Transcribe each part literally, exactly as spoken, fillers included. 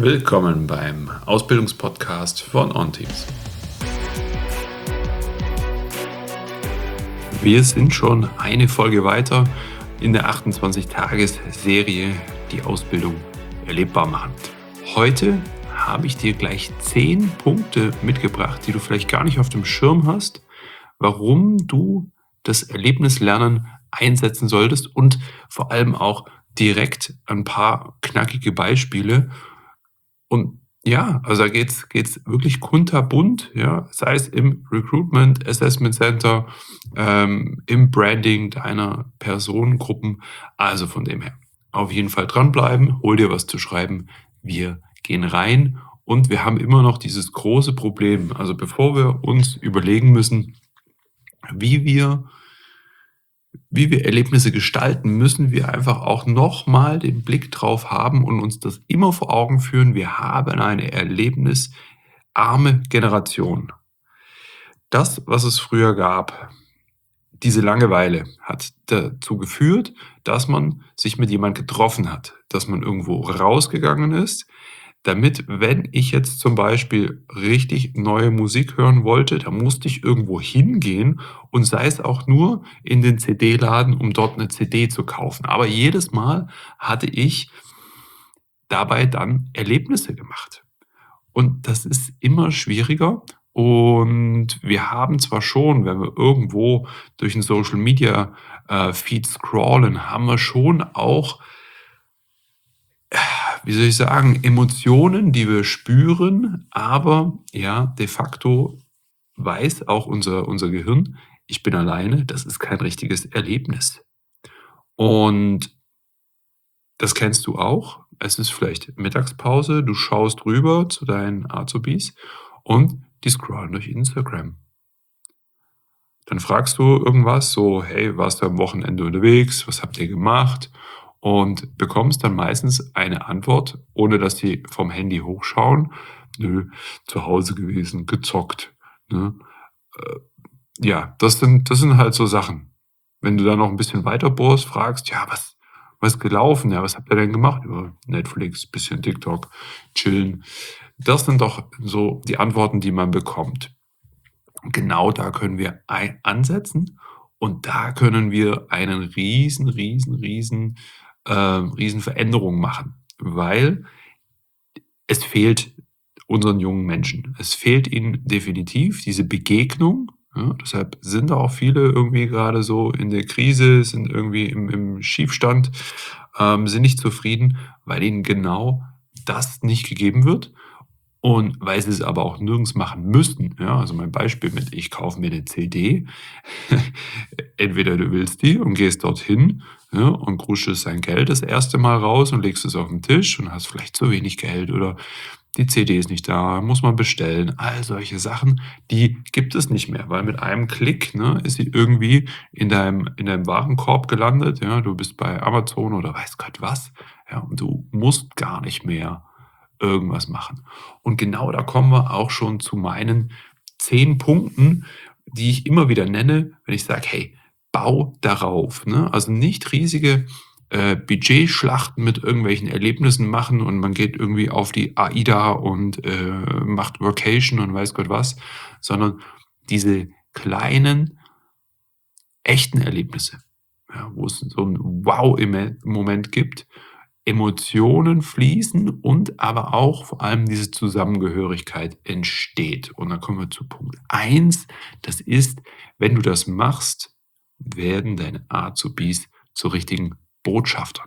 Willkommen beim Ausbildungspodcast von OnTeams. Wir sind schon eine Folge weiter in der achtundzwanzig-Tages-Serie Die Ausbildung erlebbar machen. Heute habe ich dir gleich zehn Punkte mitgebracht, die du vielleicht gar nicht auf dem Schirm hast, warum du das Erlebnislernen einsetzen solltest und vor allem auch direkt ein paar knackige Beispiele. Und ja, also da geht's geht's wirklich kunterbunt, ja, sei es im Recruitment Assessment Center, ähm, im Branding deiner Personengruppen. Also von dem her, auf jeden Fall dranbleiben, hol dir was zu schreiben. Wir gehen rein und wir haben immer noch dieses große Problem. Also bevor wir uns überlegen müssen, wie wir wie wir Erlebnisse gestalten, müssen wir einfach auch nochmal den Blick drauf haben und uns das immer vor Augen führen. Wir haben eine erlebnisarme Generation. Das, was es früher gab, diese Langeweile hat dazu geführt, dass man sich mit jemandem getroffen hat, dass man irgendwo rausgegangen ist, damit, wenn ich jetzt zum Beispiel richtig neue Musik hören wollte, da musste ich irgendwo hingehen und sei es auch nur in den C D-Laden, um dort eine C D zu kaufen. Aber jedes Mal hatte ich dabei dann Erlebnisse gemacht. Und das ist immer schwieriger. Und wir haben zwar schon, wenn wir irgendwo durch 'n Social Media, äh, Feed scrollen, haben wir schon auch wie soll ich sagen, Emotionen, die wir spüren, aber ja, de facto weiß auch unser unser Gehirn: „Ich bin alleine, das ist kein richtiges Erlebnis.“ Und das kennst du auch. Es ist vielleicht Mittagspause, du schaust rüber zu deinen Azubis und die scrollen durch Instagram. Dann fragst du irgendwas so: „Hey, warst du am Wochenende unterwegs? Was habt ihr gemacht?“ Und bekommst dann meistens eine Antwort, ohne dass sie vom Handy hochschauen: „Nö, zu Hause gewesen, gezockt“, ne? Äh, ja, das sind das sind halt so Sachen. Wenn du dann noch 'n bisschen weiter bohrst, fragst: „Ja, was was ist gelaufen? Ja, was habt ihr denn gemacht?“ „Ja, Netflix, bisschen TikTok, chillen.“ Das sind doch so die Antworten, die man bekommt. Genau da können wir ei ansetzen und da können wir einen riesen, riesen, riesen ähm, riesen Veränderung machen, weil es fehlt unseren jungen Menschen. Es fehlt ihnen definitiv diese Begegnung, ja, deshalb sind da auch viele irgendwie gerade so in der Krise, sind irgendwie im im Schiefstand, ähm, sind nicht zufrieden, weil ihnen genau das nicht gegeben wird und weil sie es aber auch nirgends machen müssen, ja? Also mein Beispiel mit: Ich kaufe mir 'ne C D. Entweder du willst die und gehst dorthin, ja, und kruschelst dein Geld das erste Mal raus und legst es auf 'n Tisch und hast vielleicht zu wenig Geld oder die C D ist nicht da, muss man bestellen. All solche Sachen, die gibt es nicht mehr, weil mit einem Klick, ne, ist sie irgendwie in deinem in deinem Warenkorb gelandet, ja. Du bist bei Amazon oder weiß Gott was, ja, und du musst gar nicht mehr irgendwas machen. Und genau da kommen wir auch schon zu meinen zehn Punkten, die ich immer wieder nenne, wenn ich sage: „Hey, bau darauf“, ne? Also nicht riesige, äh, Budgetschlachten mit irgendwelchen Erlebnissen machen und man geht irgendwie auf die AIDA und, äh, macht Workation und weiß Gott was, sondern diese kleinen, echten Erlebnisse, ja, wo es so 'n Wow-Emen Moment gibt, Emotionen fließen und aber auch vor allem diese Zusammengehörigkeit entsteht. Und dann kommen wir zu Punkt eins, das ist, wenn du das machst, werden deine Azubis zu richtigen Botschaftern.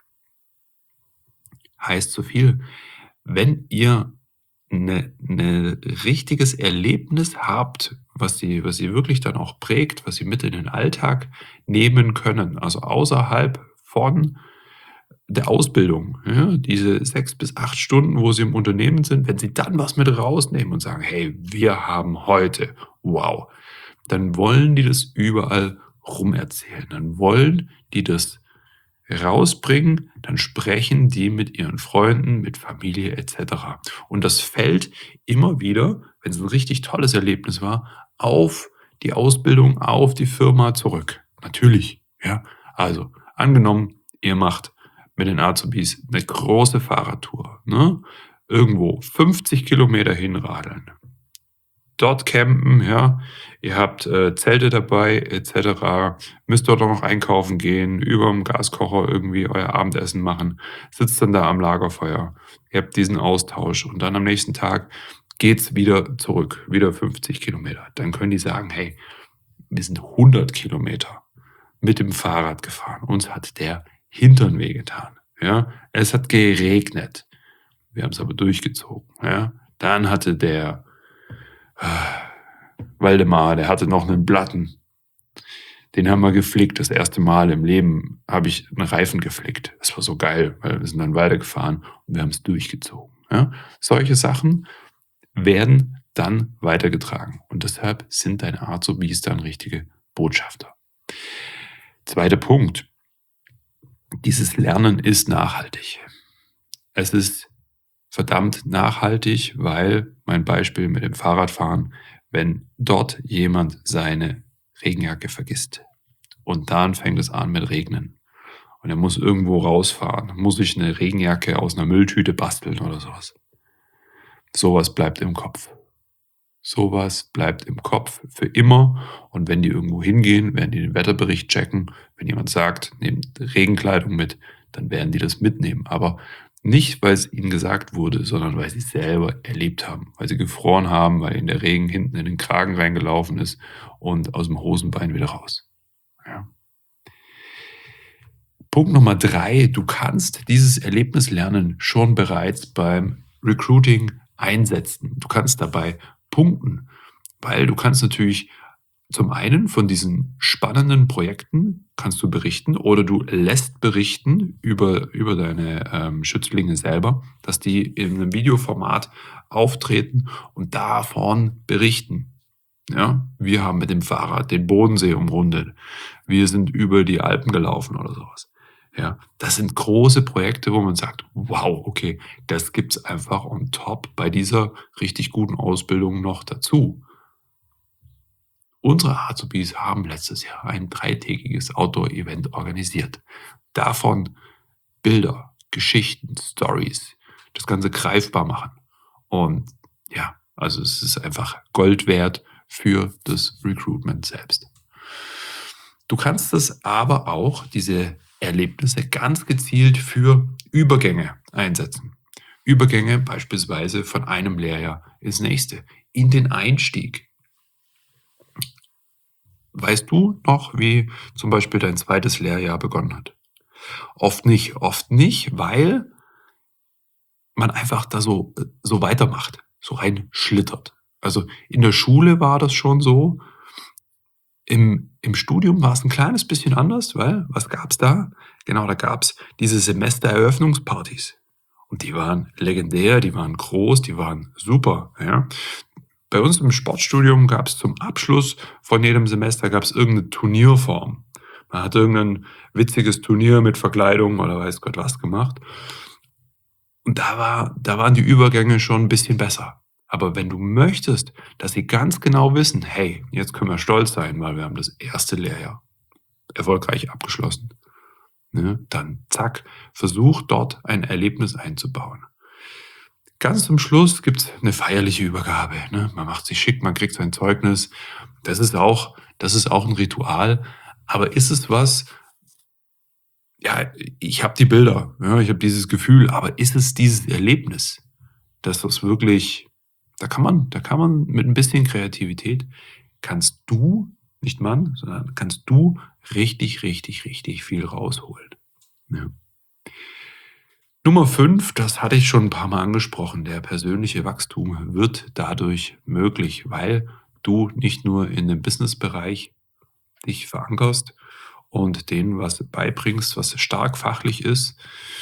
Heißt so viel, wenn ihr 'ne 'ne richtiges Erlebnis habt, was sie was sie wirklich dann auch prägt, was sie mit in den Alltag nehmen können, also außerhalb von der Ausbildung, ja, diese sechs bis acht Stunden, wo sie im Unternehmen sind, wenn sie dann was mit rausnehmen und sagen: „Hey, wir haben heute wow“, dann wollen die das überall rumerzählen. Dann wollen die das rausbringen, dann sprechen die mit ihren Freunden, mit Familie et cetera. Und das fällt immer wieder, wenn's 'n richtig tolles Erlebnis war, auf die Ausbildung, auf die Firma zurück. Natürlich, ja. Also, angenommen, ihr macht mit den Azubis 'ne große Fahrradtour, ne? irgendwo fünfzig Kilometer hinradeln, dort campen, ja. Ihr habt, äh, Zelte dabei et cetera, müsst dort auch noch einkaufen gehen, überm Gaskocher irgendwie euer Abendessen machen, sitzt dann da am Lagerfeuer. Ihr habt diesen Austausch und dann am nächsten Tag geht's wieder zurück, wieder fünfzig Kilometer. Dann können die sagen: „Hey, wir sind hundert Kilometer mit dem Fahrrad gefahren. Uns hat der Hintern wehgetan, ja. Es hat geregnet. Wir haben's aber durchgezogen, ja. Dann hatte der Waldemar, der hatte noch 'nen Platten. Den haben wir geflickt. Das erste Mal im Leben habe ich 'n Reifen geflickt. Das war so geil, weil wir sind dann weitergefahren und wir haben's durchgezogen, ja? Solche Sachen werden dann weitergetragen und deshalb sind deine Azubis dann richtige Botschafter. Zweiter Punkt. Dieses Lernen ist nachhaltig. Es ist verdammt nachhaltig, weil mein Beispiel mit dem Fahrradfahren, wenn dort jemand seine Regenjacke vergisst und dann fängt es an mit Regnen und er muss irgendwo rausfahren, muss sich 'ne Regenjacke aus 'ner Mülltüte basteln oder so was. So was bleibt im Kopf. So was bleibt im Kopf für immer und wenn die irgendwo hingehen, werden die den Wetterbericht checken. Wenn jemand sagt: „Nehmt Regenkleidung mit“, dann werden die das mitnehmen, aber nicht, weil's ihnen gesagt wurde, sondern weil sie's selber erlebt haben, weil sie gefroren haben, weil ihnen der Regen hinten in den Kragen reingelaufen ist und aus'm Hosenbein wieder raus, ja? Punkt Nummer drei: Du kannst dieses Erlebnis lernen schon bereits beim Recruiting einsetzen. Du kannst dabei punkten, weil du kannst natürlich zum einen von diesen spannenden Projekten kannst du berichten oder du lässt berichten über über deine, ähm, Schützlinge selber, dass die in 'nem Videoformat auftreten und davon berichten, ja? „Wir haben mit dem Fahrrad den Bodensee umrundet. Wir sind über die Alpen gelaufen“, oder so was, ja? Das sind große Projekte, wo man sagt: „Wow, okay, das gibt's einfach on top bei dieser richtig guten Ausbildung noch dazu.“ Unsere Azubis haben letztes Jahr ein dreitägiges Outdoor-Event organisiert. Davon Bilder, Geschichten, Storys, das Ganze greifbar machen und ja, also es ist einfach Gold wert für das Recruitment selbst. Du kannst es aber auch diese Erlebnisse ganz gezielt für Übergänge einsetzen. Übergänge beispielsweise von einem Lehrjahr ins nächste, in den Einstieg. Weißt du noch, wie zum Beispiel dein zweites Lehrjahr begonnen hat? Oft nicht. Oft nicht, weil man einfach da so äh, so weitermacht, so reinschlittert. Also, in der Schule war das schon so. Im im Studium war's 'n kleines bisschen anders, weil was gab's da? Genau, da gab's diese Semestereröffnungspartys und die waren legendär, die waren groß, die waren super, ja? Bei uns im Sportstudium gab's zum Abschluss von jedem Semester gab's irgend 'ne Turnierform. Man hat irgend 'nen witziges Turnier mit Verkleidung oder weiß Gott was gemacht. Und da war da waren die Übergänge schon 'n bisschen besser. Aber wenn du möchtest, dass sie ganz genau wissen: „Hey, jetzt können wir stolz sein, weil wir haben das erste Lehrjahr erfolgreich abgeschlossen“, ne? Dann zack, versuch dort ein Erlebnis einzubauen. Ganz zum Schluss gibt's 'ne feierliche Übergabe, ne? Man macht sich schick, man kriegt sein Zeugnis. Das ist auch das ist auch 'n Ritual. Aber ist es was ja, ich habe die Bilder, ja, ich habe dieses Gefühl, aber ist es dieses Erlebnis, dass das wirklich da kann man da kann man mit 'n bisschen Kreativität kannst du nicht man, sondern kannst du richtig, richtig, richtig viel rausholen, ja. Nummer fünf, das hatte ich schon 'n paarmal angesprochen, der persönliche Wachstum wird dadurch möglich, weil du nicht nur in dem Businessbereich dich verankerst und denen was beibringst, was stark fachlich ist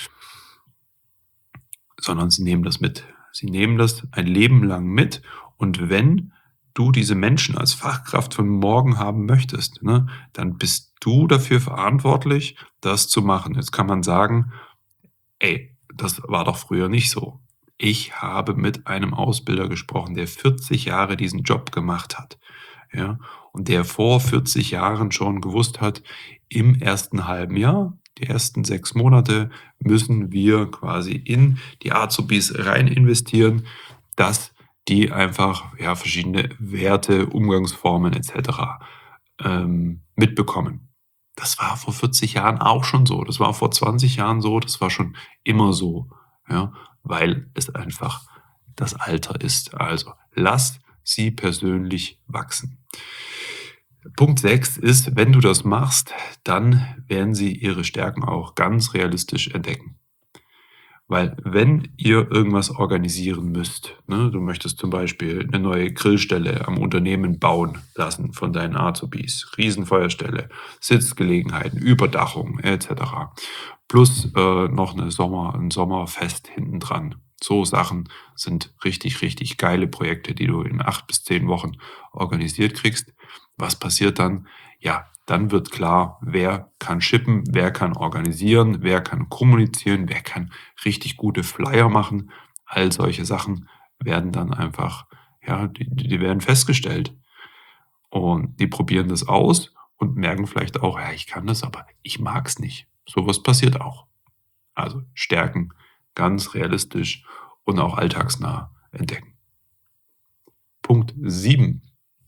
sondern sie nehmen das mit. Sie nehmen das ein Leben lang mit und wenn du diese Menschen als Fachkraft von morgen haben möchtest, ne, dann bist du dafür verantwortlich, das zu machen. Jetzt kann man sagen: „Ey, das war doch früher nicht so.“ Ich habe mit einem Ausbilder gesprochen, der vierzig Jahre diesen Job gemacht hat, ja, und der vor vierzig Jahren schon gewusst hat, im ersten halben Jahr Die ersten sechs Monate müssen wir quasi in die Azubis rein investieren, dass die einfach, ja, verschiedene Werte, Umgangsformen et cetera, ähm, mitbekommen. Das war vor vierzig Jahren auch schon so. Das war vor zwanzig Jahren so. Das war schon immer so, ja, weil es einfach das Alter ist. Also, lass sie persönlich wachsen. Punkt sechs ist, wenn du das machst, dann werden sie ihre Stärken auch ganz realistisch entdecken. Weil wenn ihr irgendwas organisieren müsst, ne, du möchtest zum Beispiel eine neue Grillstelle am Unternehmen bauen lassen von deinen Azubis, Riesenfeuerstelle, Sitzgelegenheiten, Überdachung et cetera. Plus äh, noch eine Sommer, ein Sommerfest hinten dran. So Sachen sind richtig, richtig geile Projekte, die du in acht bis zehn Wochen organisiert kriegst. Was passiert dann? Ja, dann wird klar, wer kann shippen, wer kann organisieren, wer kann kommunizieren, wer kann richtig gute Flyer machen. All solche Sachen werden dann einfach, ja, die, die werden festgestellt. Und die probieren das aus und merken vielleicht auch, ja, ich kann das, aber ich mag es nicht. Sowas passiert auch. Also Stärken ganz realistisch und auch alltagsnah entdecken. Punkt sieben.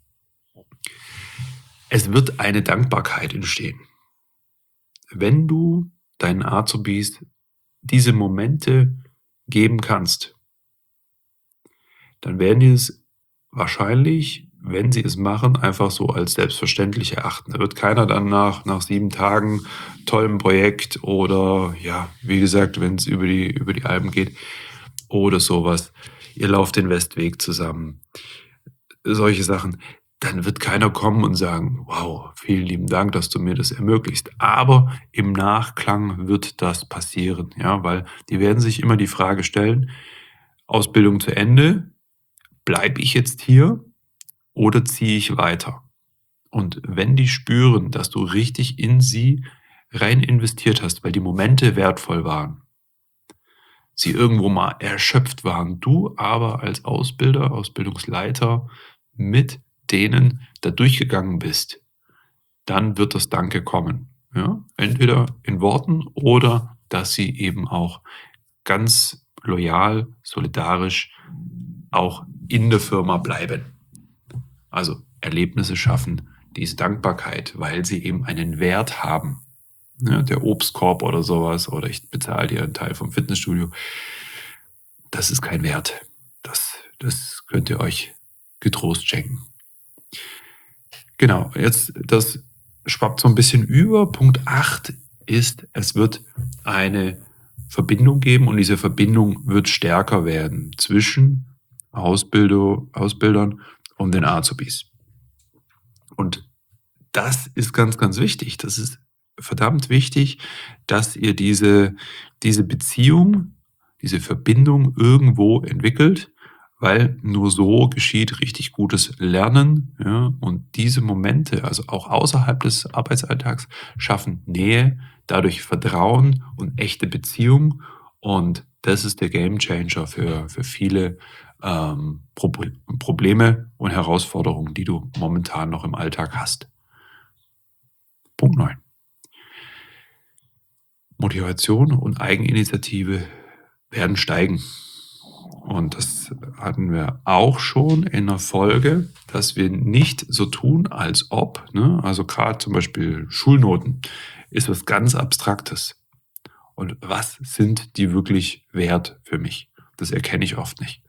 Es wird eine Dankbarkeit entstehen. Wenn du deinen Azubis diese Momente geben kannst, dann werden die es wahrscheinlich, wenn sie es machen, einfach so als selbstverständlich erachten. Da wird keiner dann nach, nach sieben Tagen tollem Projekt oder, ja, wie gesagt, wenn es über die, über die Alpen geht oder sowas, ihr lauft den Westweg zusammen, solche Sachen, dann wird keiner kommen und sagen, wow, vielen lieben Dank, dass du mir das ermöglicht. Aber im Nachklang wird das passieren, ja, weil die werden sich immer die Frage stellen, Ausbildung zu Ende, bleibe ich jetzt hier oder ziehe ich weiter? Und wenn die spüren, dass du richtig in sie rein investiert hast, weil die Momente wertvoll waren, sie irgendwo mal erschöpft waren, du aber als Ausbilder, Ausbildungsleiter mit denen da durchgegangen bist, dann wird das Danke kommen. Ja? Entweder in Worten oder dass sie eben auch ganz loyal, solidarisch auch in der Firma bleiben. Also Erlebnisse schaffen, diese Dankbarkeit, weil sie eben einen Wert haben. Ja, der Obstkorb oder sowas, oder ich bezahle dir einen Teil vom Fitnessstudio. Das ist kein Wert. Das, das könnt ihr euch getrost schenken. Genau, jetzt das schwappt so ein bisschen über. Punkt acht ist, es wird eine Verbindung geben und diese Verbindung wird stärker werden zwischen Ausbilder, Ausbildern und den Azubis. Und das ist ganz, ganz wichtig. Das ist verdammt wichtig, dass ihr diese, diese Beziehung, diese Verbindung irgendwo entwickelt, weil nur so geschieht richtig gutes Lernen. Ja, und diese Momente, also auch außerhalb des Arbeitsalltags, schaffen Nähe, dadurch Vertrauen und echte Beziehung. Und das ist der Gamechanger für, für viele ähm, Pro Probleme und Herausforderungen, die du momentan noch im Alltag hast. Punkt neun. Motivation und Eigeninitiative werden steigen. Und das hatten wir auch schon in der Folge, dass wir nicht so tun, als ob, ne? Also gerade zum Beispiel Schulnoten ist was ganz Abstraktes. Und was sind die wirklich wert für mich? Das erkenne ich oft nicht.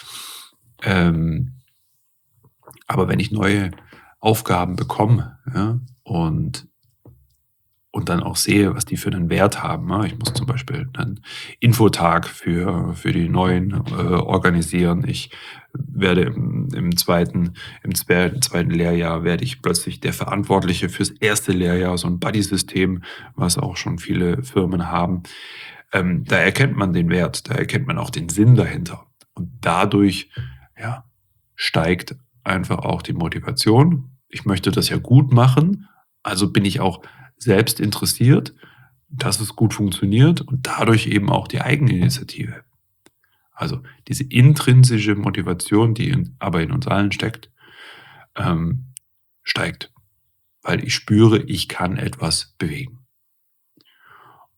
Ähm, aber wenn ich neue Aufgaben bekomme, ja, und und dann auch sehe, was die für einen Wert haben. Ich muss zum Beispiel einen Infotag für, für die Neuen äh, organisieren. Ich werde im, im, zweiten, im zweiten Lehrjahr werde ich plötzlich der Verantwortliche fürs erste Lehrjahr, so ein Buddy-System, was auch schon viele Firmen haben. Ähm, da erkennt man den Wert, da erkennt man auch den Sinn dahinter. Und dadurch, ja, steigt einfach auch die Motivation. Ich möchte das ja gut machen, also bin ich auch selbst interessiert, dass es gut funktioniert und dadurch eben auch die Eigeninitiative. Also diese intrinsische Motivation, die in, aber in uns allen steckt, ähm, steigt, weil ich spüre, ich kann etwas bewegen.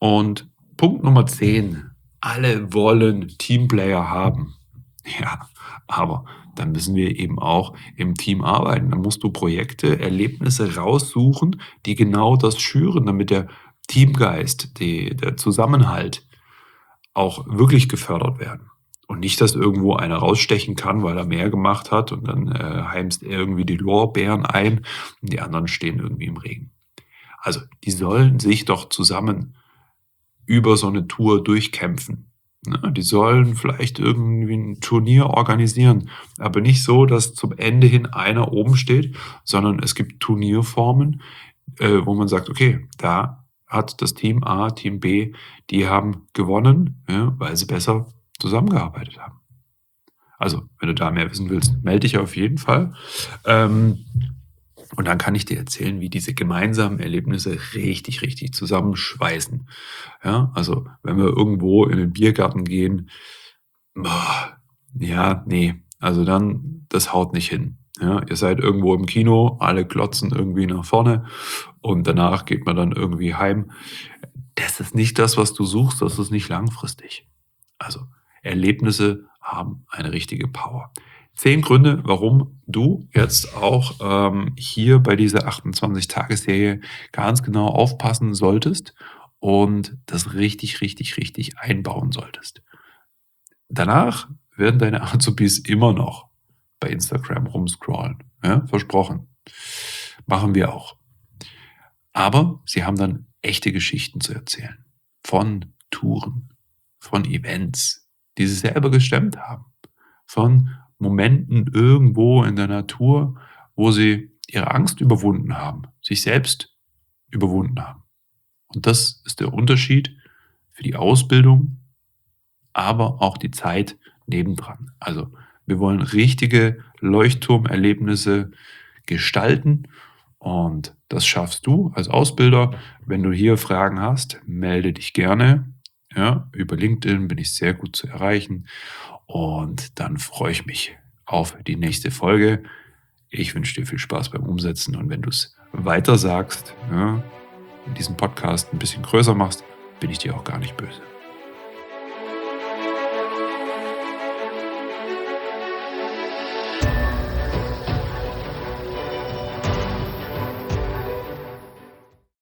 Und Punkt Nummer zehn. Alle wollen Teamplayer haben. Ja, aber dann müssen wir eben auch im Team arbeiten. Dann musst du Projekte, Erlebnisse raussuchen, die genau das schüren, damit der Teamgeist, die, der Zusammenhalt auch wirklich gefördert werden. Und nicht, dass irgendwo einer rausstechen kann, weil er mehr gemacht hat und dann äh, heimst er irgendwie die Lorbeeren ein und die anderen stehen irgendwie im Regen. Also, die sollen sich doch zusammen über so eine Tour durchkämpfen. Ne? Die sollen vielleicht irgendwie ein Turnier organisieren, aber nicht so, dass zum Ende hin einer oben steht, sondern es gibt Turnierformen, äh, wo man sagt: „Okay, da hat das Team A, Team B, die haben gewonnen, ja, weil sie besser zusammengearbeitet haben.“ Also, wenn du da mehr wissen willst, melde dich auf jeden Fall. Ähm, und dann kann ich dir erzählen, wie diese gemeinsamen Erlebnisse richtig, richtig zusammenschweißen. Ja, also wenn wir irgendwo in den Biergarten gehen, boah, ja, nee, also dann, das haut nicht hin. Ja, ihr seid irgendwo im Kino, alle glotzen irgendwie nach vorne und danach geht man dann irgendwie heim. Das ist nicht das, was du suchst, das ist nicht langfristig. Also Erlebnisse haben eine richtige Power. Zehn Gründe, warum du jetzt auch ähm, hier bei dieser achtundzwanzig-Tage-Serie ganz genau aufpassen solltest und das richtig, richtig, richtig einbauen solltest. Danach werden deine Azubis immer noch bei Instagram rumscrollen. Ja, versprochen. Machen wir auch. Aber sie haben dann echte Geschichten zu erzählen. Von Touren, von Events, die sie selber gestemmt haben. Von Momenten irgendwo in der Natur, wo sie ihre Angst überwunden haben, sich selbst überwunden haben. Und das ist der Unterschied für die Ausbildung, aber auch die Zeit nebendran. Also wir wollen richtige Leuchtturmerlebnisse gestalten und das schaffst du als Ausbilder. Wenn du hier Fragen hast, melde dich gerne. Ja, über LinkedIn bin ich sehr gut zu erreichen und dann freue ich mich auf die nächste Folge. Ich wünsche dir viel Spaß beim Umsetzen und wenn du es weiter sagst, ja, diesen Podcast ein bisschen größer machst, bin ich dir auch gar nicht böse.